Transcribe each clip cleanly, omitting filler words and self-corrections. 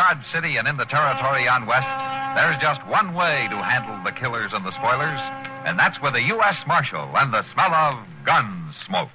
Dodge City and in the territory on west, there's just one way to handle the killers and the spoilers, and that's with a U.S. Marshal and the smell of gun smoke.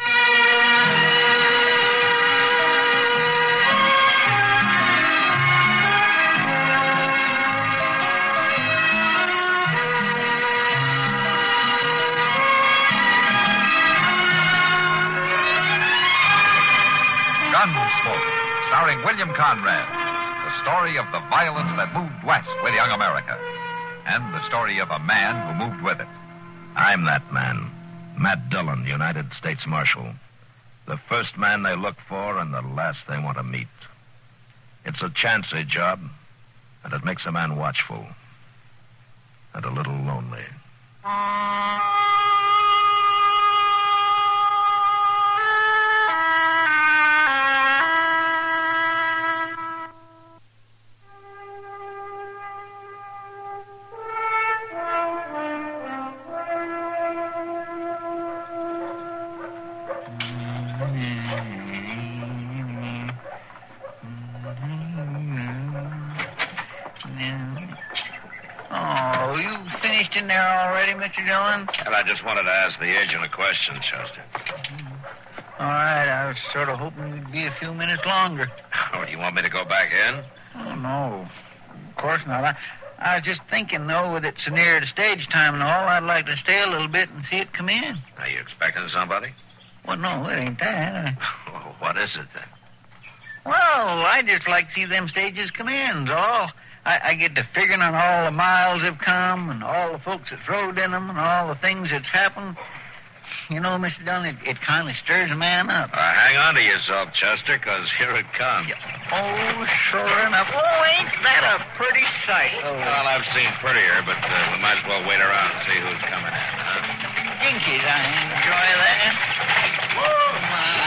Gunsmoke, starring William Conrad. The story of the violence that moved west with young America. And the story of a man who moved with it. I'm that man. Matt Dillon, United States Marshal. The first man they look for and the last they want to meet. It's a chancy job, and it makes a man watchful. And a little lonely. Oh, you finished in there already, Mr. Dillon? Well, I just wanted to ask the agent a question, Chester. All right, I was sort of hoping we'd be a few minutes longer. Oh, do you want me to go back in? Oh, no. Of course not. I was just thinking, though, that it's near to stage time and all, I'd like to stay a little bit and see it come in. Are you expecting somebody? Well, no, it ain't that. Oh, what is it, then? Well, I just like to see them stages come in, all. I get to figuring on all the miles they've come and all the folks that's rode in them and all the things that's happened. You know, Mr. Dillon, it kind of stirs a man up. Hang on to yourself, Chester, because here it comes. Oh, sure enough. Oh, ain't that a pretty sight? Oh. Well, I've seen prettier, but we might as well wait around and see who's coming in, huh? Jinkies, I enjoy that. Whoa, my.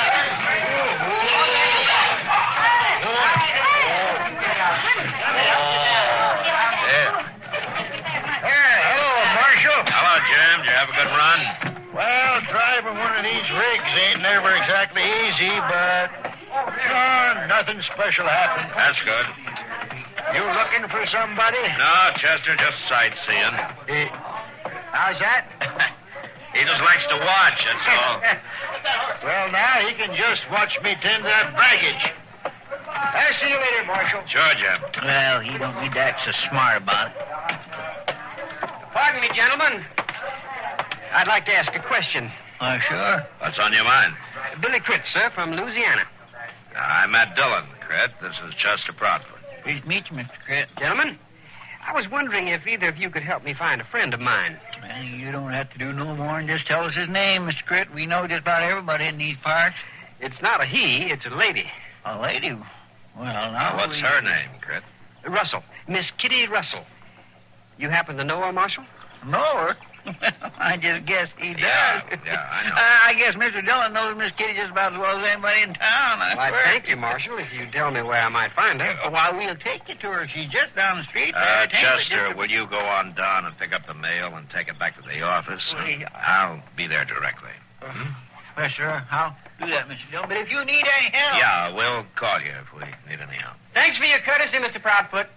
Jim, did you have a good run? Well, driving one of these rigs ain't never exactly easy, but nothing special happened. That's good. You looking for somebody? No, Chester, just sightseeing. How's that? He just likes to watch, that's all. Well, now he can just watch me tend that baggage. I'll see you later, Marshal. Sure, Jim. Well, he don't need to act so smart about it. Pardon me, gentlemen. I'd like to ask a question. Sure. What's on your mind? Billy Critt, sir, from Louisiana. I'm Matt Dillon, Critt. This is Chester Proudfoot. Pleased to meet you, Mr. Critt. Gentlemen, I was wondering if either of you could help me find a friend of mine. Well, you don't have to do no more than just tell us his name, Mr. Critt. We know just about everybody in these parts. It's not a he, it's a lady. A lady? Well, now... What's her name, Critt? Russell. Miss Kitty Russell. You happen to know her, Marshal? Know her? I just guess he does. Yeah, I know. I guess Mr. Dillon knows Miss Kitty just about as well as anybody in town. I thank you, Marshal, if you tell me where I might find her. Why, we'll take you to her. She's just down the street. Chester, will you go on down and pick up the mail and take it back to the office? I'll be there directly. Well, sure. I'll do that, Mr. Dillon. But if you need any help... Yeah, we'll call you if we need any help. Thanks for your courtesy, Mr. Proudfoot.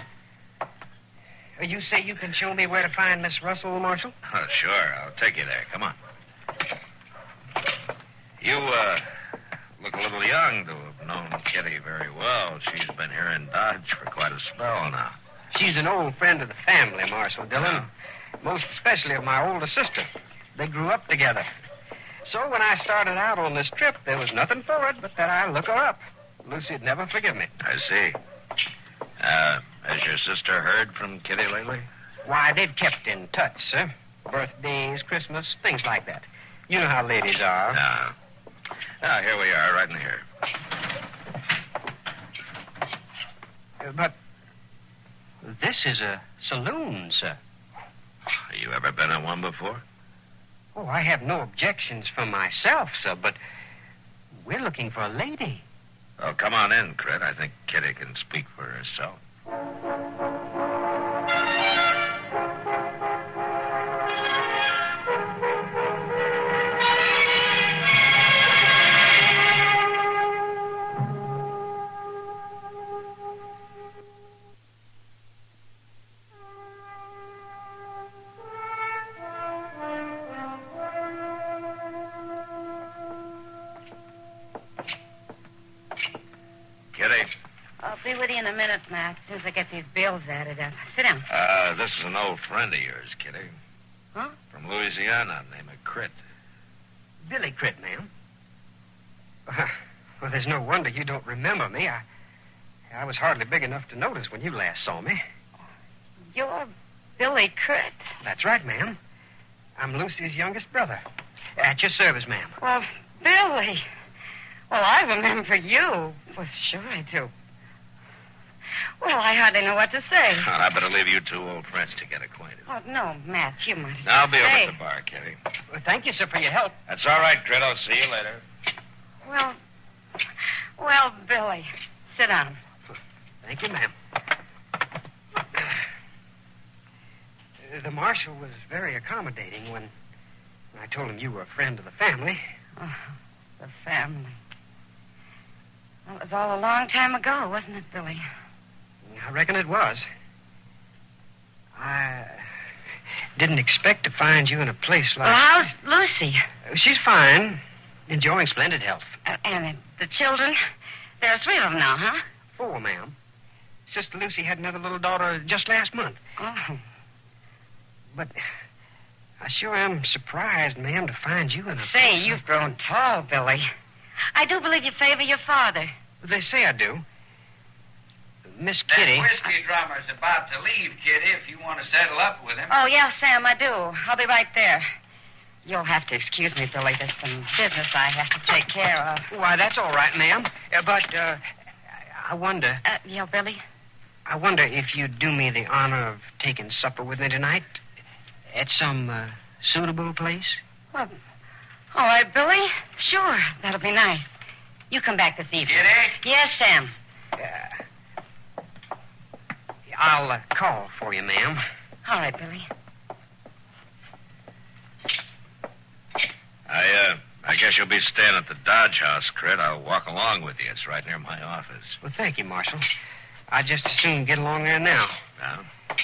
You say you can show me where to find Miss Russell, Marshal? Oh, sure. I'll take you there. Come on. You, look a little young to have known Kitty very well. She's been here in Dodge for quite a spell now. She's an old friend of the family, Marshal Dillon. Yeah. Most especially of my older sister. They grew up together. So when I started out on this trip, there was nothing for it but that I look her up. Lucy'd never forgive me. I see. Has your sister heard from Kitty lately? Why, they've kept in touch, sir. Birthdays, Christmas, things like that. You know how ladies are. Now, here we are, right in here. But this is a saloon, sir. You ever been in one before? Oh, I have no objections for myself, sir, but we're looking for a lady. Well, come on in, Critt. I think Kitty can speak for herself. Be with you in a minute, Matt, as soon as I get these bills added up. Sit down. This is an old friend of yours, Kitty. Huh? From Louisiana, named Critt. Billy Critt, ma'am. Well, there's no wonder you don't remember me. I was hardly big enough to notice when you last saw me. You're Billy Critt. That's right, ma'am. I'm Lucy's youngest brother. At your service, ma'am. Well, Billy. Well, I remember you. Well, sure I do. Well, I hardly know what to say. Well, I better leave you two old friends to get acquainted. Oh, no, Matt, you might as I'll be over stay. at the bar, Kitty. Well, thank you, sir, for your help. That's all right, Critt. I'll see you later. Well, Billy, sit down. Thank you, ma'am. The marshal was very accommodating when I told him you were a friend of the family. Oh, the family. Well, it was all a long time ago, wasn't it, Billy? I reckon it was. I didn't expect to find you in a place like... Well, how's Lucy? She's fine. Enjoying splendid health. And the children? There are 3 of them now, huh? 4, ma'am. Sister Lucy had another little daughter just last month. Oh. But I sure am surprised, ma'am, to find you in a... Say, you've grown tall, Billy. I do believe you favor your father. They say I do. Miss Kitty... That whiskey drummer's about to leave, Kitty, if you want to settle up with him. Oh, yeah, Sam, I do. I'll be right there. You'll have to excuse me, Billy. There's some business I have to take care of. Why, that's all right, ma'am. But I wonder... Yeah, Billy? I wonder if you'd do me the honor of taking supper with me tonight at some suitable place? Well, all right, Billy. Sure, that'll be nice. You come back this evening. Kitty? Yes, Sam. I'll call for you, ma'am. All right, Billy. I guess you'll be staying at the Dodge House, Critt. I'll walk along with you. It's right near my office. Well, thank you, Marshal. I'd just as soon get along there now. Now?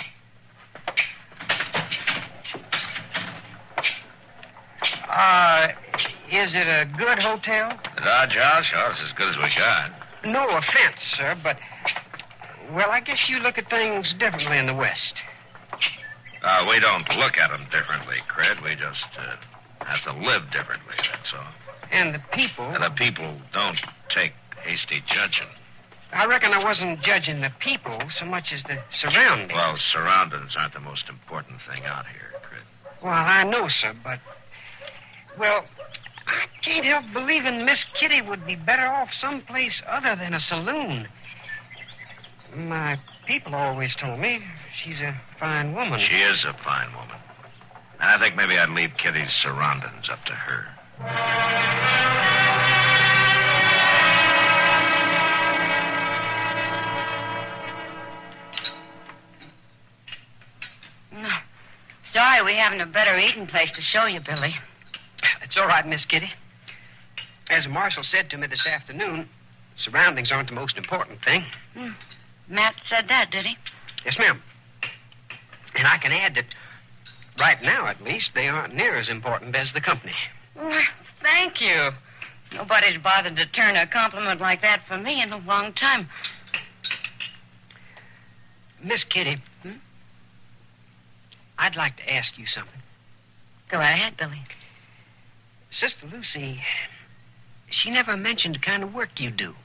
Is it a good hotel? The Dodge House? Oh, it's as good as we got. No offense, sir, but... Well, I guess you look at things differently in the West. We don't look at them differently, Critt. We just have to live differently, that's all. And the people... And the people don't take hasty judging. I reckon I wasn't judging the people so much as the surroundings. Well, surroundings aren't the most important thing out here, Critt. Well, I know, sir, but... Well, I can't help believing Miss Kitty would be better off someplace other than a saloon. My people always told me she's a fine woman. She is a fine woman. And I think maybe I'd leave Kitty's surroundings up to her. No. Sorry we haven't a better eating place to show you, Billy. It's all right, Miss Kitty. As Marshal said to me this afternoon, surroundings aren't the most important thing. Matt said that, did he? Yes, ma'am. And I can add that right now, at least, they aren't near as important as the company. Well, thank you. Nobody's bothered to turn a compliment like that for me in a long time. Miss Kitty, I'd like to ask you something. Go ahead, Billy. Sister Lucy, she never mentioned the kind of work you do.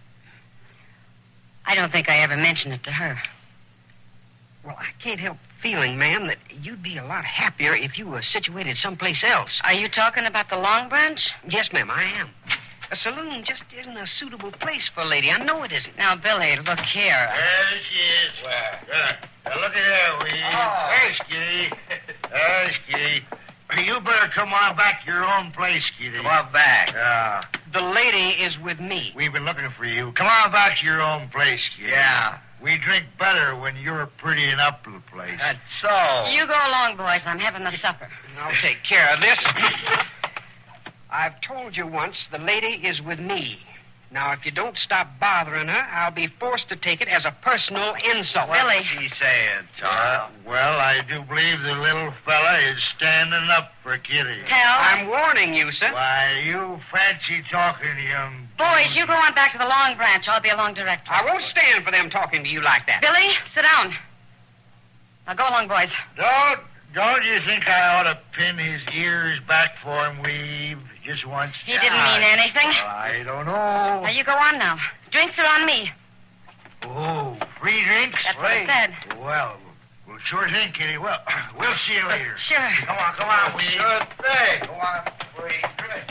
I don't think I ever mentioned it to her. Well, I can't help feeling, ma'am, that you'd be a lot happier if you were situated someplace else. Are you talking about the Long Branch? Yes, ma'am, I am. A saloon just isn't a suitable place for a lady. I know it isn't. Now, Billy, look here. There she is. Where? Now, look at there, will you? Oh. There's Kitty. There's Kitty. You better come on back to your own place, Kitty. Come on back. The lady is with me. We've been looking for you. Come on back to your own place, Kitty. Yeah. We drink better when you're prettying up the place. That's so. You go along, boys. I'm having the supper. I'll take care of this. I've told you once, the lady is with me. Now, if you don't stop bothering her, I'll be forced to take it as a personal insult. Billy. What's he saying, Tom? Well, I do believe the little fella is standing up for Kitty. Tell. I'm warning you, sir. Why, you fancy talking, young... Boys, you go on back to the Long Branch. I'll be along directly. I won't stand for them talking to you like that. Billy, sit down. Now go along, boys. Don't you think I ought to pin his ears back for him, Weave, just once? He didn't mean anything. I don't know. Now you go on now. Drinks are on me. Oh, free drinks? That's what I said. Well, sure thing, Kitty. Well, we'll see you later. Sure. Come on, Weave. Sure thing. Go on, free drinks.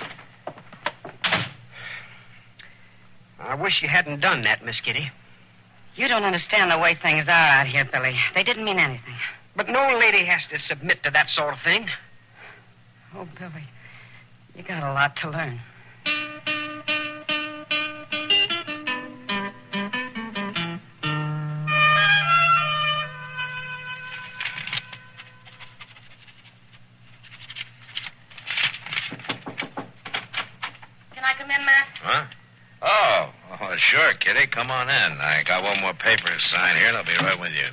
I wish you hadn't done that, Miss Kitty. You don't understand the way things are out here, Billy. They didn't mean anything. But no lady has to submit to that sort of thing. Oh, Billy, you got a lot to learn. Can I come in, Matt? Huh? Oh, sure, Kitty. Come on in. I got one more paper to sign here, and I'll be right with you.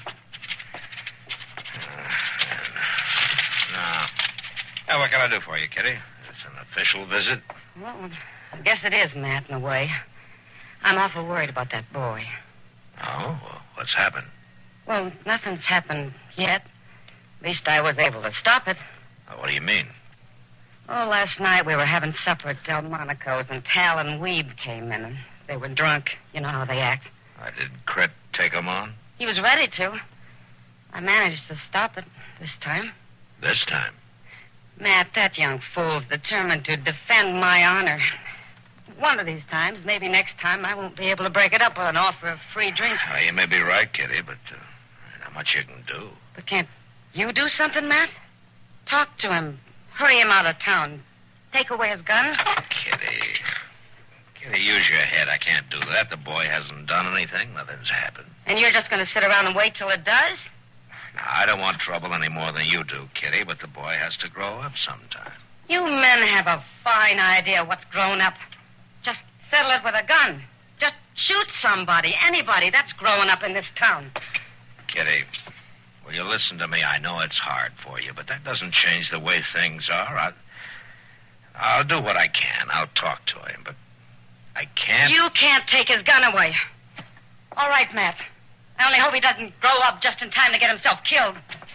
Now, what can I do for you, Kitty? It's an official visit. Well, I guess it is, Matt, in a way. I'm awful worried about that boy. Oh? Well, what's happened? Well, nothing's happened yet. At least I was able to stop it. What do you mean? Oh, last night we were having supper at Delmonico's, and Tal and Weeb came in, and they were drunk. You know how they act. Did Crit take him on? He was ready to. I managed to stop it this time. This time? Matt, that young fool's determined to defend my honor. One of these times, maybe next time, I won't be able to break it up with an offer of free drinks. You may be right, Kitty, but not much you can do. But can't you do something, Matt? Talk to him. Hurry him out of town. Take away his gun. Kitty, use your head. I can't do that. The boy hasn't done anything. Nothing's happened. And you're just going to sit around and wait till it does? Now, I don't want trouble any more than you do, Kitty, but the boy has to grow up sometime. You men have a fine idea what's grown up. Just settle it with a gun. Just shoot somebody, anybody. That's growing up in this town. Kitty, will you listen to me? I know it's hard for you, but that doesn't change the way things are. I'll do what I can. I'll talk to him, but I can't... You can't take his gun away. All right, Matt. I only hope he doesn't grow up just in time to get himself killed.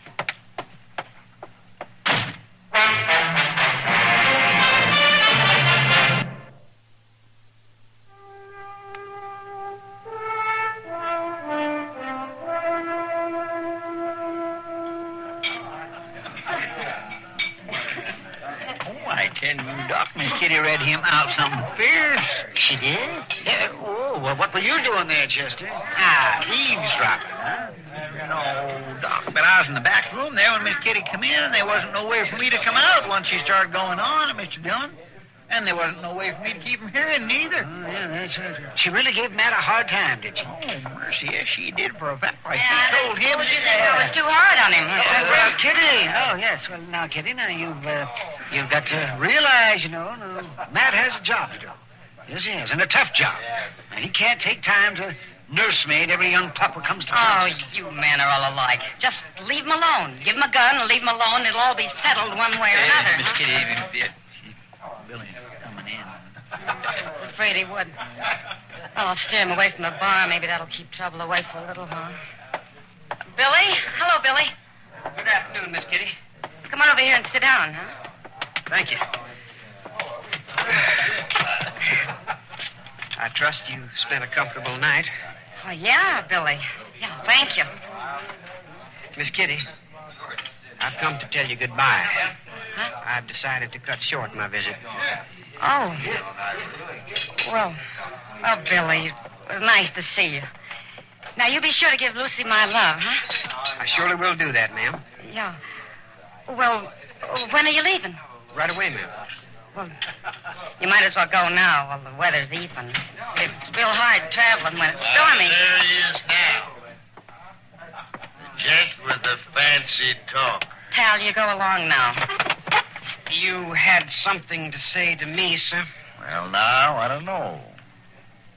And Doc, Miss Kitty read him out something fierce. She did? Yeah, well, what were you doing there, Chester? Eavesdropping, huh? No, Doc, but I was in the back room there when Miss Kitty come in, and there wasn't no way for me to come out once she started going on, Mr. Dillon. And there wasn't no way for me to keep him hearing, neither. Oh, yeah, that's right. She really gave Matt a hard time, did she? Oh, mercy, yes, she did for a fact. Like Yeah, she told him... It was too hard on him. Well, Kitty. Oh, yes. Well, now, Kitty, now you've got to realize, Matt has a job to do. Yes, he has, and a tough job. Now, he can't take time to nursemaid every young pup who comes to town. Oh, you men are all alike. Just leave him alone. Give him a gun and leave him alone. It'll all be settled one way or another. Miss Kitty, even if Billy coming in. I'm afraid he would. Well, I'll steer him away from the bar. Maybe that'll keep trouble away for a little, huh? Billy? Hello, Billy. Good afternoon, Miss Kitty. Come on over here and sit down, huh? Thank you. I trust you spent a comfortable night. Well, yeah, Billy. Yeah, thank you. Miss Kitty, I've come to tell you goodbye. Huh? I've decided to cut short my visit. Oh. Well, Billy, it was nice to see you. Now, you be sure to give Lucy my love, huh? I surely will do that, ma'am. Yeah. Well, when are you leaving? Right away, ma'am. Well, you might as well go now while the weather's even. It's real hard traveling when it's stormy. There he is now. The gent with the fancy talk. Tal, you go along now. You had something to say to me, sir? Well, now, I don't know.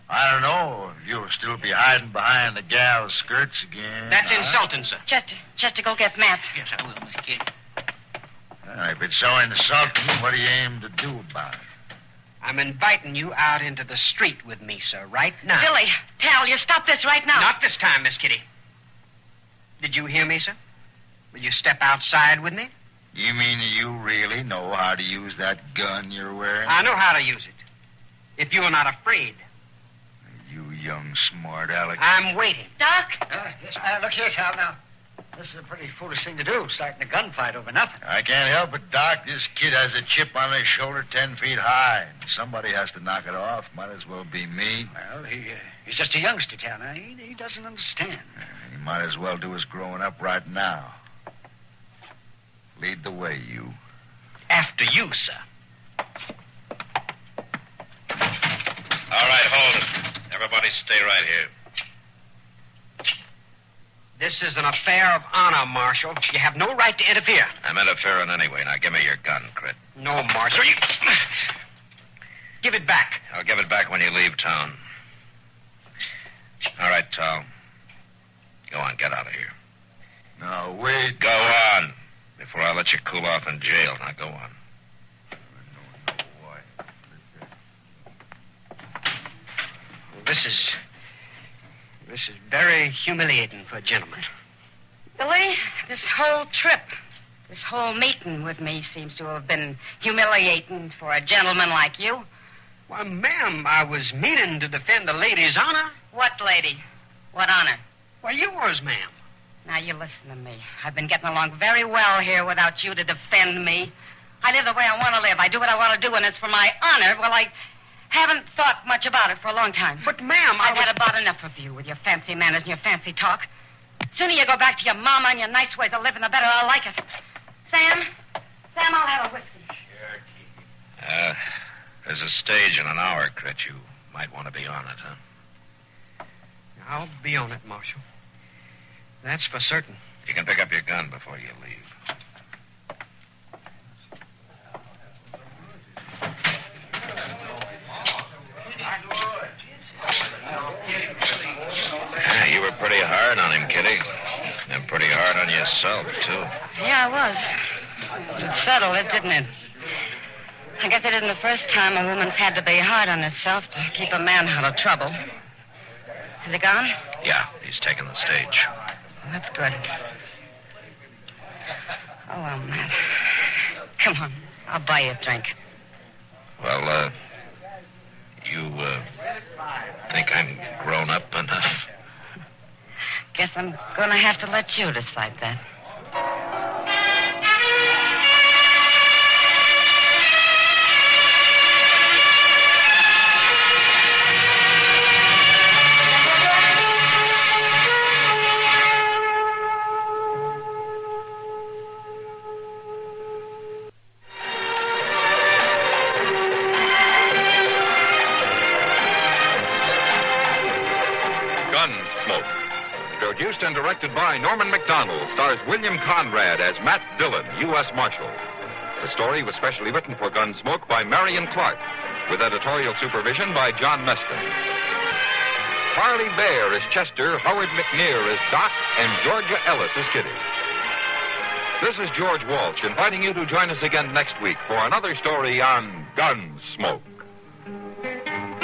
I don't know if you'll still be hiding behind the gal's skirts again. That's insulting, sir. Chester, go get Matt. Yes, I will, Miss Kitty. If it's so insulting, what do you aim to do about it? I'm inviting you out into the street with me, sir, right now. Billy, Tal, you stop this right now. Not this time, Miss Kitty. Did you hear me, sir? Will you step outside with me? You mean you really know how to use that gun you're wearing? I know how to use it. If you're not afraid. You young smart aleck. I'm waiting. Doc? Yes, look here, Tal, now. This is a pretty foolish thing to do, starting a gunfight over nothing. I can't help it, Doc. This kid has a chip on his shoulder 10 feet high. Somebody has to knock it off. Might as well be me. Well, he's just a youngster, Tal. Now, he doesn't understand. He might as well do his growing up right now. Lead the way, you. After you, sir. All right, hold it. Everybody stay right here. This is an affair of honor, Marshal. You have no right to interfere. I'm interfering anyway. Now, give me your gun, Crit. No, Marshal. You... Give it back. I'll give it back when you leave town. All right, Tal. Go on, get out of here. No, wait. Go on. Before I let you cool off in jail. Now, go on. This is very humiliating for a gentleman. Billy, this whole trip, this whole meeting with me seems to have been humiliating for a gentleman like you. Why, ma'am, I was meaning to defend the lady's honor. What lady? What honor? Why, yours, ma'am. Now, you listen to me. I've been getting along very well here without you to defend me. I live the way I want to live. I do what I want to do, and it's for my honor. Well, I haven't thought much about it for a long time. But, ma'am, I've had about enough of you with your fancy manners and your fancy talk. The sooner you go back to your mama and your nice ways of living, the better I'll like it. Sam, I'll have a whiskey. Sure, there's a stage in an hour, Crit. You might want to be on it, huh? I'll be on it, Marshal. That's for certain. You can pick up your gun before you leave. You were pretty hard on him, Kitty. And pretty hard on yourself, too. Yeah, I was. It settled it, didn't it? I guess it isn't the first time a woman's had to be hard on herself to keep a man out of trouble. Is he gone? Yeah, he's taken the stage. Well, that's good. Oh, well, Matt. Come on. I'll buy you a drink. Well, you think I'm grown up enough? Guess I'm going to have to let you decide that. Produced and directed by Norman Macdonald, stars William Conrad as Matt Dillon, U.S. Marshal. The story was specially written for Gunsmoke by Marion Clark, with editorial supervision by John Meston. Harley Bear is Chester, Howard McNear is Doc, and Georgia Ellis is Kitty. This is George Walsh inviting you to join us again next week for another story on Gunsmoke.